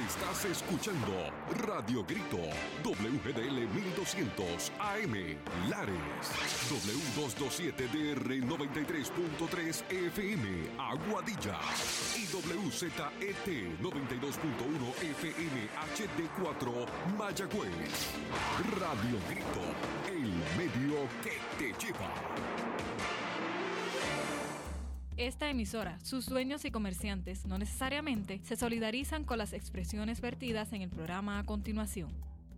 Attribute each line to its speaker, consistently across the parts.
Speaker 1: Estás escuchando Radio Grito, WGDL 1200 AM, Lares, W227DR 93.3 FM, Aguadilla, y WZET 92.1 FM HD4, Mayagüez. Radio Grito, el medio que te lleva.
Speaker 2: Esta emisora, sus dueños y comerciantes no necesariamente se solidarizan con las expresiones vertidas en el programa a continuación.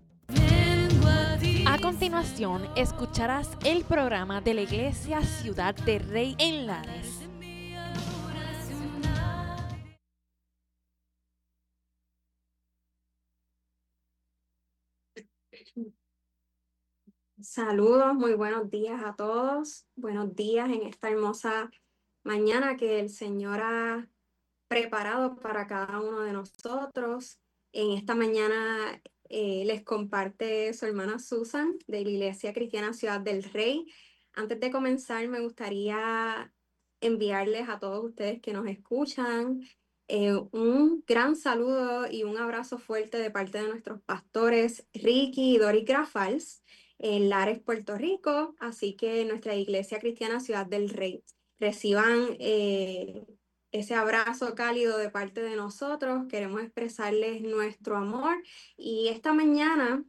Speaker 3: A continuación, escucharás el programa de la Iglesia Ciudad de Rey en Lares.
Speaker 4: Saludos, muy buenos días a todos. Buenos días en esta hermosa mañana que el Señor ha preparado para cada uno de nosotros. En esta mañana les comparte su hermana Susan de la Iglesia Cristiana Ciudad del Rey. Antes de comenzar, me gustaría enviarles a todos ustedes que nos escuchan un gran saludo y un abrazo fuerte de parte de nuestros pastores Ricky y Doris Grafals en Lares, Puerto Rico. Así que nuestra Iglesia Cristiana Ciudad del Rey reciban ese abrazo cálido de parte de nosotros. Queremos expresarles nuestro amor y esta mañana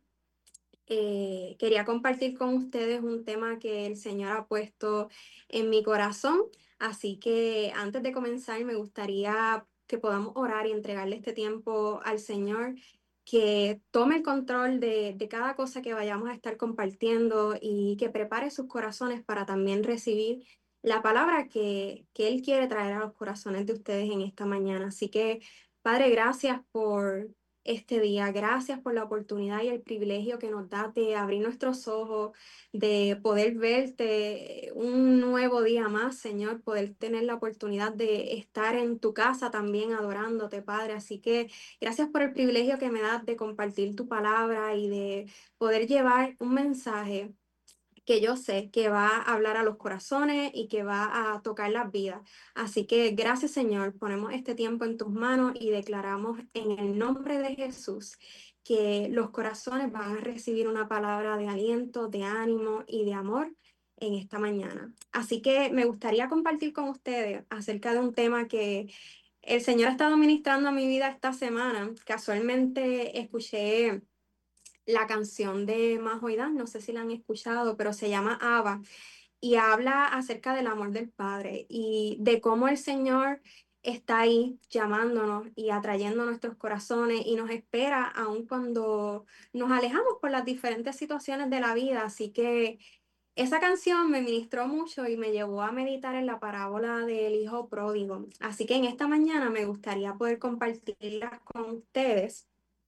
Speaker 4: quería compartir con ustedes un tema que el Señor ha puesto en mi corazón. Así que antes de comenzar me gustaría que podamos orar y entregarle este tiempo al Señor, que tome el control de cada cosa que vayamos a estar compartiendo y que prepare sus corazones para también recibir la palabra que Él quiere traer a los corazones de ustedes en esta mañana. Así que, Padre, gracias por este día. Gracias por la oportunidad y el privilegio que nos da de abrir nuestros ojos, de poder verte un nuevo día más, Señor, poder tener la oportunidad de estar en tu casa también adorándote, Padre. Así que gracias por el privilegio que me das de compartir tu palabra y de poder llevar un mensaje que yo sé que va a hablar a los corazones y que va a tocar las vidas. Así que gracias, Señor, ponemos este tiempo en tus manos y declaramos en el nombre de Jesús que los corazones van a recibir una palabra de aliento, de ánimo y de amor en esta mañana. Así que me gustaría compartir con ustedes acerca de un tema que el Señor ha estado ministrando a mi vida esta semana. Casualmente escuché la canción de Majo y Dan, no sé si la han escuchado, pero se llama Abba y habla acerca del amor del Padre y de cómo el Señor está ahí llamándonos y atrayendo nuestros corazones y nos espera aun cuando nos alejamos por las diferentes situaciones de la vida. Así que esa canción me ministró mucho y me llevó a meditar en la parábola del hijo pródigo. Así que en esta mañana me gustaría poder compartirla con ustedes.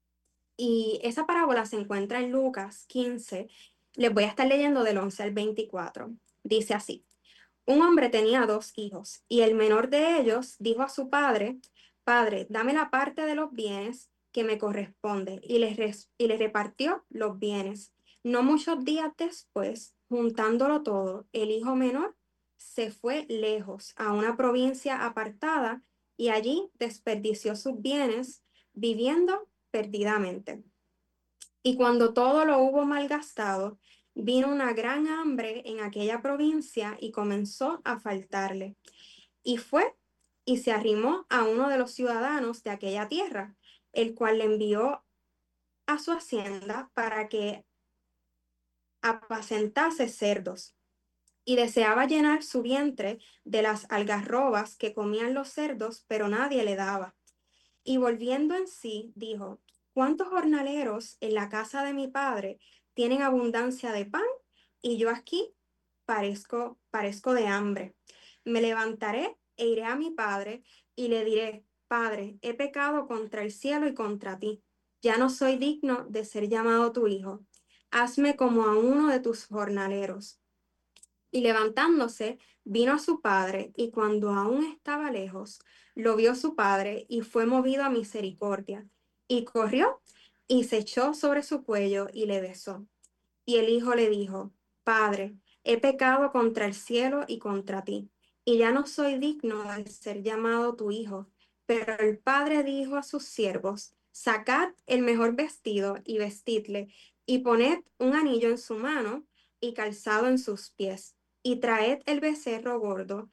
Speaker 4: Y esa parábola se encuentra en Lucas 15. Les voy a estar leyendo del 11 al 24. Dice así: un hombre tenía dos hijos, y el menor de ellos dijo a su padre: Padre, dame la parte de los bienes que me corresponde, y les repartió los bienes. No muchos días después, juntándolo todo, el hijo menor se fue lejos, a una provincia apartada, y allí desperdició sus bienes, viviendo perdidamente. Y cuando todo lo hubo malgastado, vino una gran hambre en aquella provincia y comenzó a faltarle. Y fue y se arrimó a uno de los ciudadanos de aquella tierra, el cual le envió a su hacienda para que apacentase cerdos. Y deseaba llenar su vientre de las algarrobas que comían los cerdos, pero nadie le daba. Y volviendo en sí, dijo: ¿cuántos jornaleros en la casa de mi padre tienen abundancia de pan? Y yo aquí parezco de hambre. Me levantaré e iré a mi padre y le diré: Padre, he pecado contra el cielo y contra ti. Ya no soy digno de ser llamado tu hijo. Hazme como a uno de tus jornaleros. Y levantándose, vino a su padre, y cuando aún estaba lejos, lo vio su padre, y fue movido a misericordia, y corrió, y se echó sobre su cuello, y le besó. Y el hijo le dijo: Padre, he pecado contra el cielo y contra ti, y ya no soy digno de ser llamado tu hijo. Pero el padre dijo a sus siervos: Sacad el mejor vestido y vestidle, y poned un anillo en su mano y calzado en sus pies, y traed el becerro gordo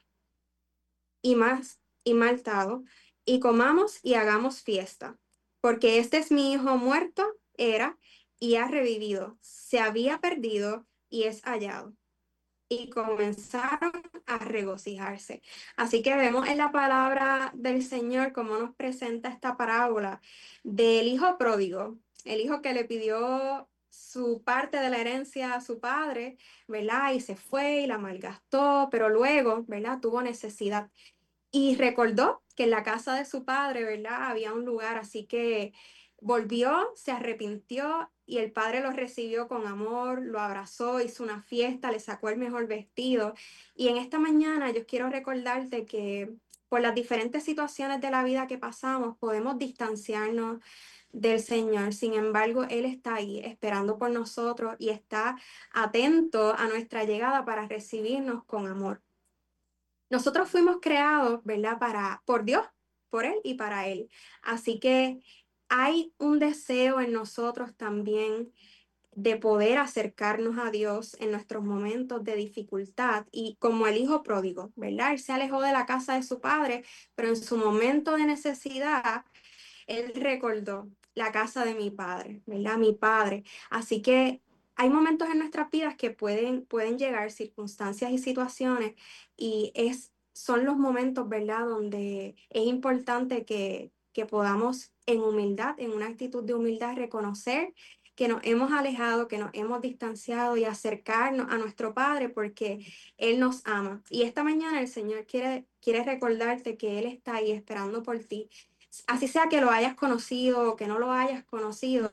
Speaker 4: y maltado, y comamos y hagamos fiesta, porque este es mi hijo muerto, era, y ha revivido, se había perdido y es hallado. Y comenzaron a regocijarse. Así que vemos en la palabra del Señor cómo nos presenta esta parábola del hijo pródigo, el hijo que le pidió su parte de la herencia a su padre, ¿verdad? Y se fue y la malgastó, pero luego, ¿verdad? Tuvo necesidad. Y recordó que en la casa de su padre, ¿verdad? Había un lugar, así que volvió, se arrepintió y el padre lo recibió con amor, lo abrazó, hizo una fiesta, le sacó el mejor vestido. Y en esta mañana yo quiero recordarte que por las diferentes situaciones de la vida que pasamos, podemos distanciarnos del Señor. Sin embargo, Él está ahí esperando por nosotros y está atento a nuestra llegada para recibirnos con amor. Nosotros fuimos creados, ¿verdad? Por Dios, por Él y para Él. Así que hay un deseo en nosotros también de poder acercarnos a Dios en nuestros momentos de dificultad y como el hijo pródigo, ¿verdad? Él se alejó de la casa de su padre, pero en su momento de necesidad él recordó la casa de mi padre, ¿verdad? Mi padre. Así que hay momentos en nuestras vidas que pueden llegar circunstancias y situaciones y son los momentos, ¿verdad? Donde es importante que podamos en humildad, en una actitud de humildad, reconocer que nos hemos alejado, que nos hemos distanciado y acercarnos a nuestro Padre porque Él nos ama. Y esta mañana el Señor quiere recordarte que Él está ahí esperando por ti, así sea que lo hayas conocido o que no lo hayas conocido,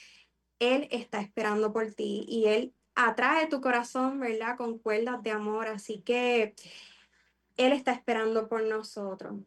Speaker 4: Él está esperando por ti y Él atrae tu corazón, ¿verdad? Con cuerdas de amor, así que Él está esperando por nosotros.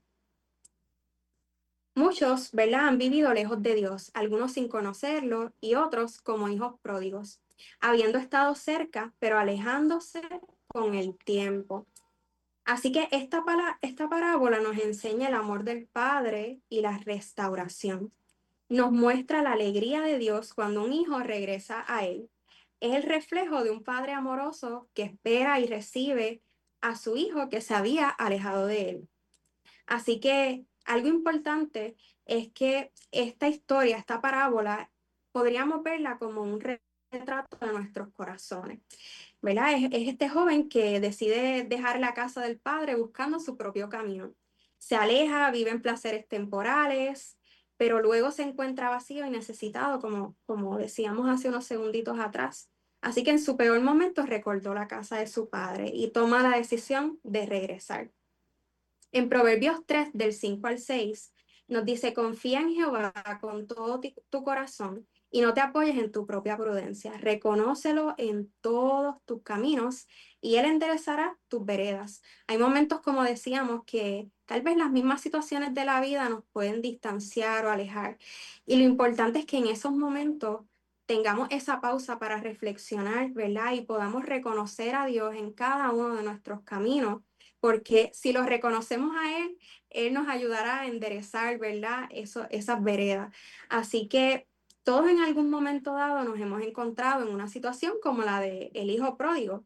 Speaker 4: Muchos, ¿verdad? Han vivido lejos de Dios, algunos sin conocerlo y otros como hijos pródigos, habiendo estado cerca, pero alejándose con el tiempo. Así que esta parábola nos enseña el amor del Padre y la restauración. Nos muestra la alegría de Dios cuando un hijo regresa a Él. Es el reflejo de un padre amoroso que espera y recibe a su hijo que se había alejado de Él. Así que algo importante es que esta historia, esta parábola, podríamos verla como un retrato de nuestros corazones, ¿verdad? Es este joven que decide dejar la casa del padre buscando su propio camino. Se aleja, vive en placeres temporales, pero luego se encuentra vacío y necesitado, como decíamos hace unos segunditos atrás. Así que en su peor momento recordó la casa de su padre y toma la decisión de regresar. En Proverbios 3, del 5 al 6, nos dice, confía en Jehová con todo tu corazón y no te apoyes en tu propia prudencia. Reconócelo en todos tus caminos y Él enderezará tus veredas. Hay momentos, como decíamos, que tal vez las mismas situaciones de la vida nos pueden distanciar o alejar. Y lo importante es que en esos momentos tengamos esa pausa para reflexionar, ¿verdad? Y podamos reconocer a Dios en cada uno de nuestros caminos porque si lo reconocemos a Él, Él nos ayudará a enderezar, ¿verdad? Esas veredas. Así que todos en algún momento dado nos hemos encontrado en una situación como la de el hijo pródigo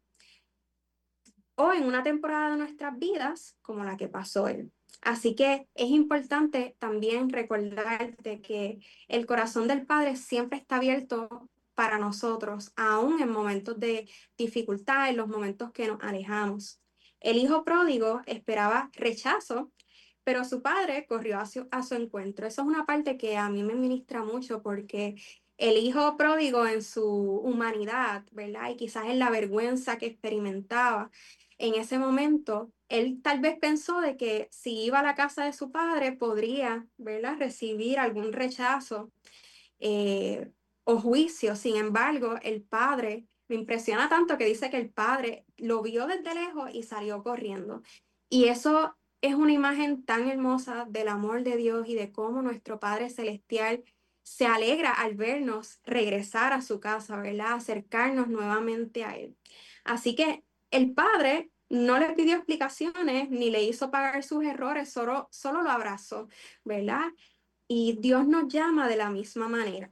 Speaker 4: o en una temporada de nuestras vidas como la que pasó él. Así que es importante también recordarte que el corazón del Padre siempre está abierto para nosotros, aún en momentos de dificultad, en los momentos que nos alejamos. El hijo pródigo esperaba rechazo, pero su padre corrió a su encuentro. Eso es una parte que a mí me ministra mucho porque el hijo pródigo en su humanidad, ¿verdad? Y quizás en la vergüenza que experimentaba en ese momento, él tal vez pensó de que si iba a la casa de su padre podría, ¿verdad? Recibir algún rechazo eh, o juicio. Sin embargo, el padre me impresiona tanto que dice que el padre lo vio desde lejos y salió corriendo. Y eso es una imagen tan hermosa del amor de Dios y de cómo nuestro Padre Celestial se alegra al vernos regresar a su casa, ¿verdad? Acercarnos nuevamente a Él. Así que el padre no le pidió explicaciones ni le hizo pagar sus errores, solo lo abrazó, ¿verdad? Y Dios nos llama de la misma manera,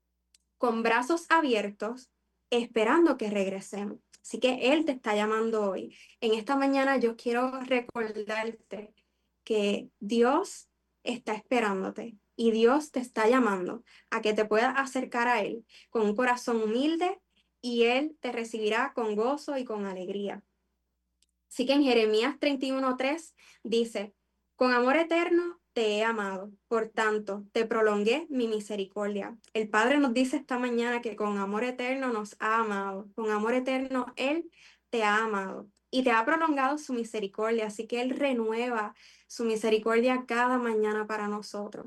Speaker 4: con brazos abiertos, esperando que regresemos. Así que Él te está llamando hoy. En esta mañana yo quiero recordarte que Dios está esperándote y Dios te está llamando a que te puedas acercar a Él con un corazón humilde y Él te recibirá con gozo y con alegría. Así que en Jeremías 31:3 dice, con amor eterno te he amado, por tanto te prolongué mi misericordia. El Padre nos dice esta mañana que con amor eterno nos ha amado, con amor eterno Él te ha amado y te ha prolongado su misericordia, así que Él renueva su misericordia cada mañana para nosotros.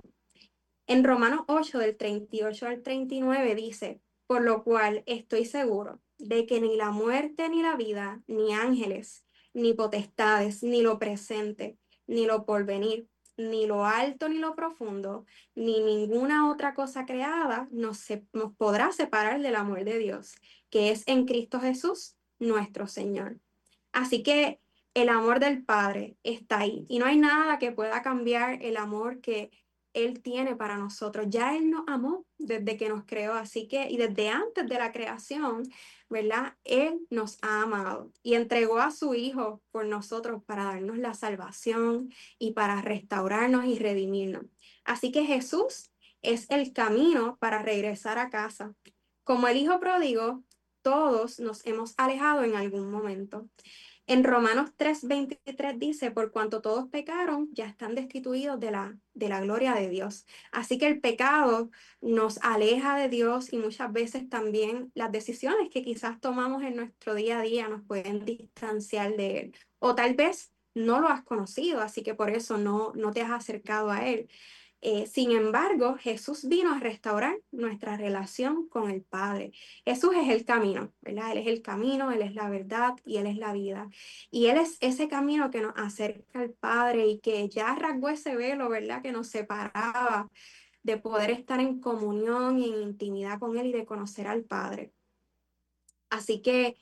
Speaker 4: En Romanos 8, del 38 al 39 dice, por lo cual estoy seguro de que ni la muerte ni la vida, ni ángeles, ni potestades, ni lo presente, ni lo porvenir, ni lo alto ni lo profundo, ni ninguna otra cosa creada nos podrá separar del amor de Dios, que es en Cristo Jesús, nuestro Señor. Así que el amor del Padre está ahí y no hay nada que pueda cambiar el amor que Él tiene para nosotros. Ya Él nos amó desde que nos creó, así que, y desde antes de la creación, ¿verdad? Él nos ha amado y entregó a su Hijo por nosotros para darnos la salvación y para restaurarnos y redimirnos. Así que Jesús es el camino para regresar a casa. Como el Hijo pródigo, todos nos hemos alejado en algún momento. En Romanos 3:23 dice, por cuanto todos pecaron, ya están destituidos de la gloria de Dios. Así que el pecado nos aleja de Dios y muchas veces también las decisiones que quizás tomamos en nuestro día a día nos pueden distanciar de Él. O tal vez no lo has conocido, así que por eso no te has acercado a Él. Sin embargo, Jesús vino a restaurar nuestra relación con el Padre. Jesús es el camino, ¿verdad? Él es el camino, Él es la verdad y Él es la vida. Y Él es ese camino que nos acerca al Padre y que ya rasgó ese velo, ¿verdad? Que nos separaba de poder estar en comunión y en intimidad con Él y de conocer al Padre. Así que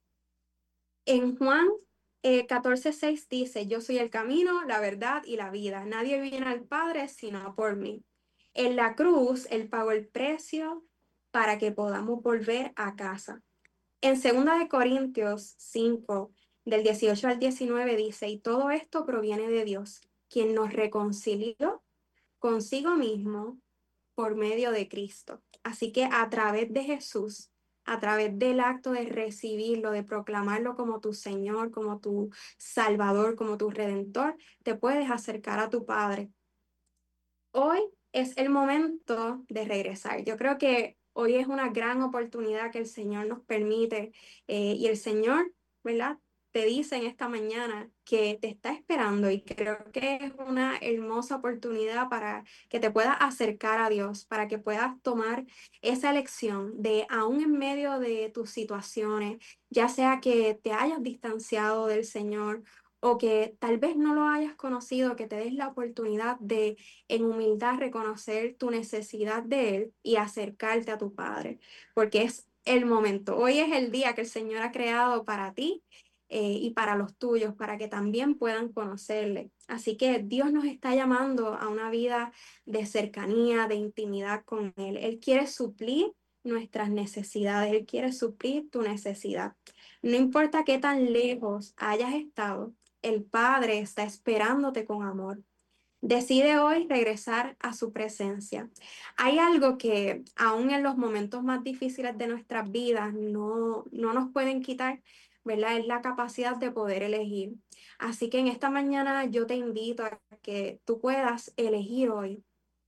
Speaker 4: en Juan 14:6 dice, yo soy el camino, la verdad y la vida. Nadie viene al Padre sino por mí. En la cruz, Él pagó el precio para que podamos volver a casa. En 2 Corintios 5, del 18 al 19 dice, y todo esto proviene de Dios, quien nos reconcilió consigo mismo por medio de Cristo. Así que a través de Jesús, a través del acto de recibirlo, de proclamarlo como tu Señor, como tu Salvador, como tu Redentor, te puedes acercar a tu Padre. Hoy es el momento de regresar. Yo creo que hoy es una gran oportunidad que el Señor nos permite y el Señor, ¿verdad? Te dice en esta mañana que te está esperando y creo que es una hermosa oportunidad para que te puedas acercar a Dios, para que puedas tomar esa elección de aún en medio de tus situaciones, ya sea que te hayas distanciado del Señor o que tal vez no lo hayas conocido, que te des la oportunidad de en humildad reconocer tu necesidad de Él y acercarte a tu Padre, porque es el momento. Hoy es el día que el Señor ha creado para ti y para los tuyos, para que también puedan conocerle. Así que Dios nos está llamando a una vida de cercanía, de intimidad con Él. Él quiere suplir nuestras necesidades, Él quiere suplir tu necesidad. No importa qué tan lejos hayas estado, el Padre está esperándote con amor. Decide hoy regresar a su presencia. Hay algo que aún en los momentos más difíciles de nuestras vidas no nos pueden quitar, ¿verdad? Es la capacidad de poder elegir. Así que en esta mañana yo te invito a que tú puedas elegir hoy,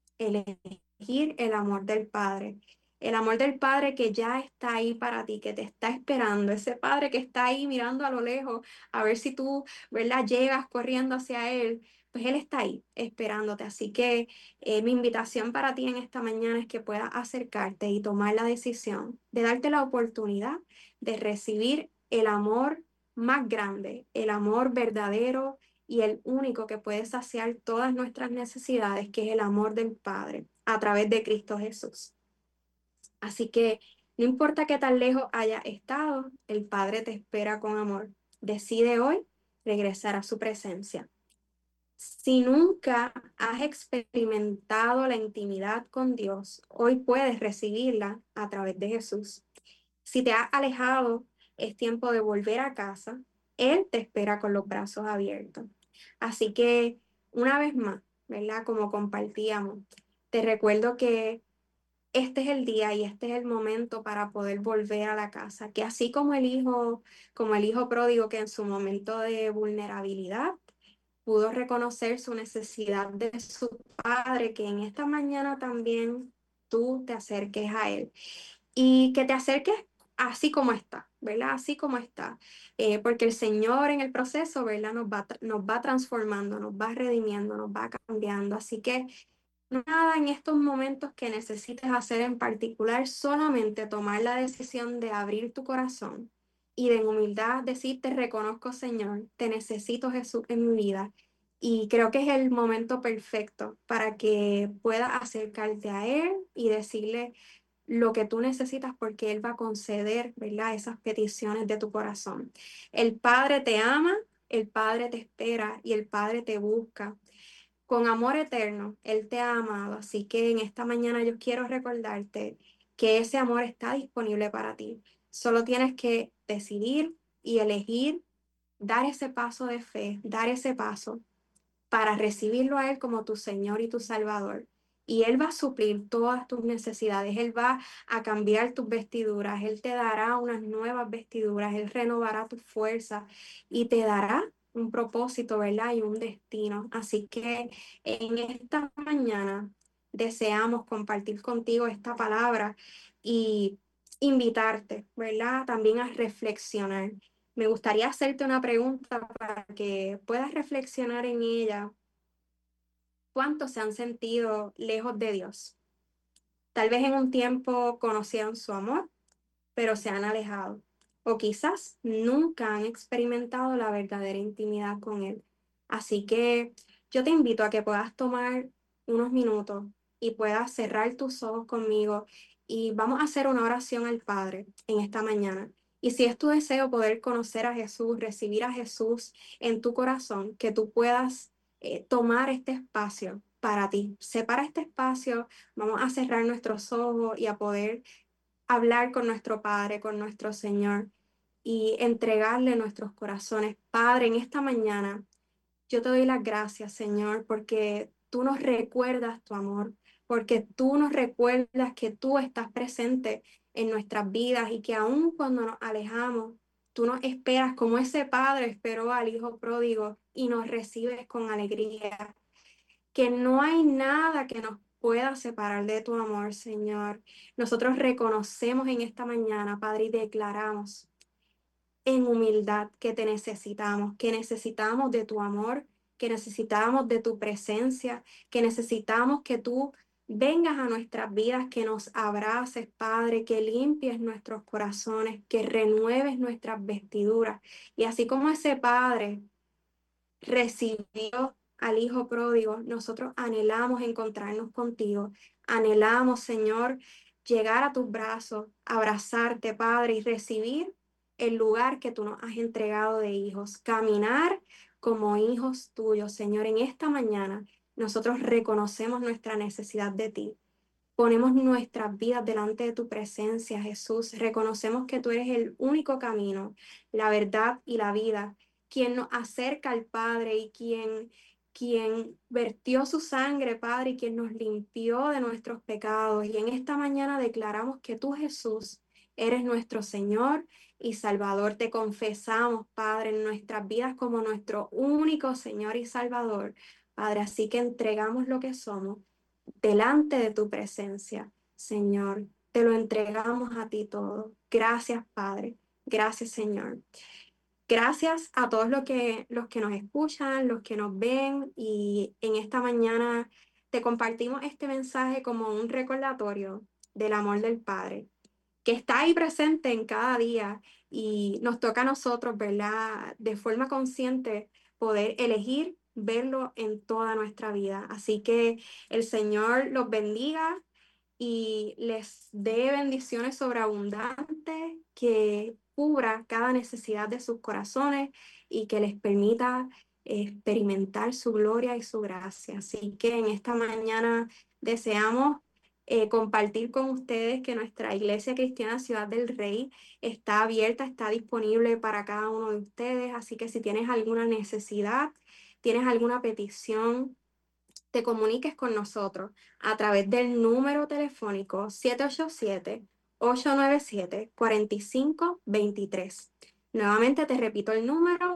Speaker 4: elegir el amor del Padre. El amor del Padre que ya está ahí para ti, que te está esperando. Ese Padre que está ahí mirando a lo lejos a ver si tú, ¿verdad? Llegas corriendo hacia Él. Pues Él está ahí esperándote. Así que mi invitación para ti en esta mañana es que puedas acercarte y tomar la decisión de darte la oportunidad de recibir el amor más grande, el amor verdadero y el único que puede saciar todas nuestras necesidades, que es el amor del Padre a través de Cristo Jesús. Así que no importa qué tan lejos haya estado, el Padre te espera con amor. Decide hoy regresar a su presencia. Si nunca has experimentado la intimidad con Dios, hoy puedes recibirla a través de Jesús. Si te has alejado, es tiempo de volver a casa. Él te espera con los brazos abiertos. Así que, una vez más, ¿verdad? Como compartíamos, te recuerdo que este es el día y este es el momento para poder volver a la casa, que así como el hijo pródigo que en su momento de vulnerabilidad pudo reconocer su necesidad de su padre, que en esta mañana también tú te acerques a él y que te acerques así como está, ¿verdad? Así como está. Porque el Señor en el proceso, ¿verdad? Nos va transformando, nos va redimiendo, nos va cambiando. Así que nada en estos momentos que necesites hacer en particular, solamente tomar la decisión de abrir tu corazón y de en humildad decir, te reconozco, Señor, te necesito, Jesús, en mi vida. Y creo que es el momento perfecto para que puedas acercarte a Él y decirle lo que tú necesitas porque Él va a conceder, ¿verdad? Esas peticiones de tu corazón. El Padre te ama, el Padre te espera y el Padre te busca. Con amor eterno, Él te ha amado, así que en esta mañana yo quiero recordarte que ese amor está disponible para ti. Solo tienes que decidir y elegir dar ese paso de fe, dar ese paso para recibirlo a Él como tu Señor y tu Salvador. Y Él va a suplir todas tus necesidades, Él va a cambiar tus vestiduras, Él te dará unas nuevas vestiduras, Él renovará tus fuerzas y te dará un propósito, ¿verdad? Y un destino. Así que en esta mañana deseamos compartir contigo esta palabra y invitarte, ¿verdad? También a reflexionar. Me gustaría hacerte una pregunta para que puedas reflexionar en ella. ¿Cuántos se han sentido lejos de Dios? Tal vez en un tiempo conocieron su amor, pero se han alejado. O quizás nunca han experimentado la verdadera intimidad con Él. Así que yo te invito a que puedas tomar unos minutos y puedas cerrar tus ojos conmigo y vamos a hacer una oración al Padre en esta mañana. Y si es tu deseo poder conocer a Jesús, recibir a Jesús en tu corazón, que tú puedas tomar este espacio para ti. Separa este espacio, vamos a cerrar nuestros ojos y a poder hablar con nuestro Padre, con nuestro Señor y entregarle nuestros corazones. Padre, en esta mañana yo te doy las gracias, Señor, porque tú nos recuerdas tu amor, porque tú nos recuerdas que tú estás presente en nuestras vidas y que aun cuando nos alejamos, tú nos esperas como ese padre esperó al hijo pródigo y nos recibes con alegría, que no hay nada que nos pueda separar de tu amor, Señor. Nosotros reconocemos en esta mañana, Padre, y declaramos en humildad que necesitamos de tu amor, que necesitamos de tu presencia, que necesitamos que tú vengas a nuestras vidas, que nos abraces, Padre, que limpies nuestros corazones, que renueves nuestras vestiduras. Y así como ese Padre recibió al Hijo pródigo, nosotros anhelamos encontrarnos contigo. Anhelamos, Señor, llegar a tus brazos, abrazarte, Padre, y recibir el lugar que tú nos has entregado de hijos. Caminar como hijos tuyos, Señor. En esta mañana nosotros reconocemos nuestra necesidad de ti. Ponemos nuestras vidas delante de tu presencia, Jesús. Reconocemos que tú eres el único camino, la verdad y la vida, quien nos acerca al Padre y quien vertió su sangre, Padre, y quien nos limpió de nuestros pecados. Y en esta mañana declaramos que tú, Jesús, eres nuestro Señor y Salvador. Te confesamos, Padre, en nuestras vidas como nuestro único Señor y Salvador. Padre, así que entregamos lo que somos delante de tu presencia, Señor. Te lo entregamos a ti todo. Gracias, Padre. Gracias, Señor. Gracias a todos los que nos escuchan, los que nos ven y en esta mañana te compartimos este mensaje como un recordatorio del amor del Padre, que está ahí presente en cada día y nos toca a nosotros, ¿verdad? De forma consciente poder elegir verlo en toda nuestra vida. Así que el Señor los bendiga y les dé bendiciones sobreabundantes, que cubra cada necesidad de sus corazones y que les permita experimentar su gloria y su gracia. Así que en esta mañana deseamos compartir con ustedes que nuestra Iglesia Cristiana Ciudad del Rey está abierta, está disponible para cada uno de ustedes. Así que si tienes alguna necesidad, tienes alguna petición, te comuniques con nosotros a través del número telefónico 787-897-4523. Nuevamente te repito el número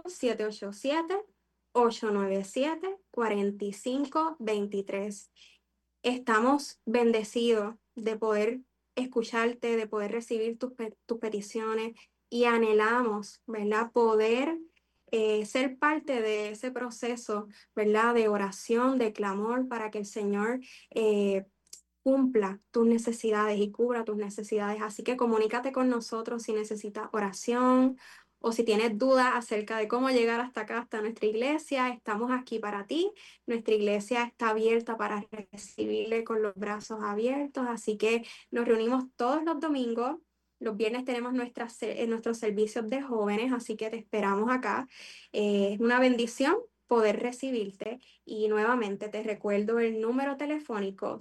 Speaker 4: 787-897-4523. Estamos bendecidos de poder escucharte, de poder recibir tus peticiones y anhelamos, ¿verdad? Poder ser parte de ese proceso, ¿verdad? De oración, de clamor para que el Señor cumpla tus necesidades y cubra tus necesidades. Así que comunícate con nosotros si necesitas oración o si tienes dudas acerca de cómo llegar hasta acá, hasta nuestra iglesia. Estamos aquí para ti. Nuestra iglesia está abierta para recibirle con los brazos abiertos. Así que nos reunimos todos los domingos. Los viernes tenemos nuestros servicios de jóvenes, así que te esperamos acá. Es una bendición poder recibirte. Y nuevamente te recuerdo el número telefónico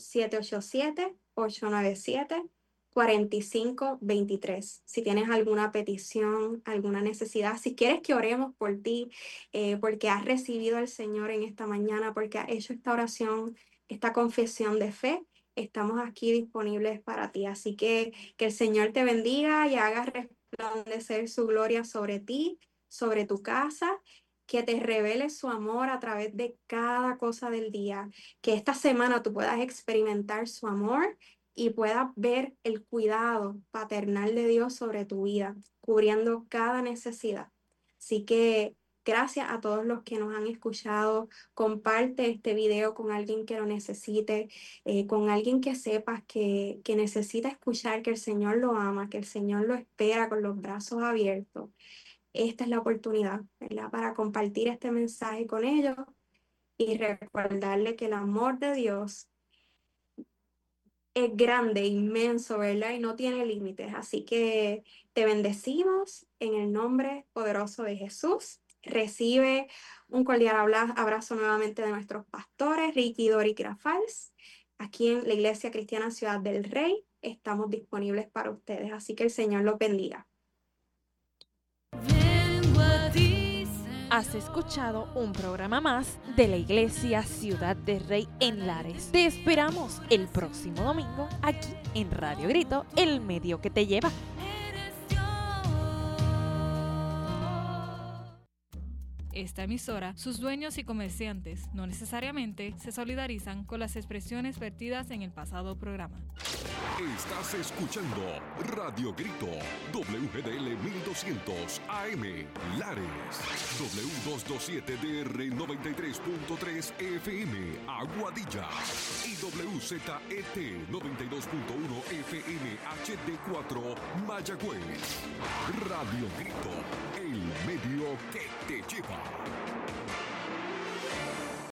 Speaker 4: 787-897-4523. Si tienes alguna petición, alguna necesidad, si quieres que oremos por ti, porque has recibido al Señor en esta mañana, porque has hecho esta oración, esta confesión de fe, estamos aquí disponibles para ti. Así que el Señor te bendiga y haga resplandecer su gloria sobre ti, sobre tu casa, que te revele su amor a través de cada cosa del día, que esta semana tú puedas experimentar su amor y puedas ver el cuidado paternal de Dios sobre tu vida, cubriendo cada necesidad. Así que gracias a todos los que nos han escuchado. Comparte este video con alguien que lo necesite, con alguien que sepas que necesita escuchar que el Señor lo ama, que el Señor lo espera con los brazos abiertos. Esta es la oportunidad, ¿verdad?, para compartir este mensaje con ellos y recordarle que el amor de Dios es grande, inmenso, ¿verdad? Y no tiene límites. Así que te bendecimos en el nombre poderoso de Jesús. Recibe un cordial abrazo nuevamente de nuestros pastores, Ricky y Dori Grafals. Aquí en la Iglesia Cristiana Ciudad del Rey estamos disponibles para ustedes. Así que el Señor los bendiga.
Speaker 3: Has escuchado un programa más de la Iglesia Ciudad del Rey en Lares. Te esperamos el próximo domingo aquí en Radio Grito, el medio que te lleva.
Speaker 2: Esta emisora, sus dueños y comerciantes no necesariamente se solidarizan con las expresiones vertidas en el pasado programa.
Speaker 1: Estás escuchando Radio Grito, WGDL 1200 AM, Lares, W227DR 93.3 FM, Aguadilla, y WZET 92.1 FM HD4, Mayagüez. Radio Grito, el medio que te lleva.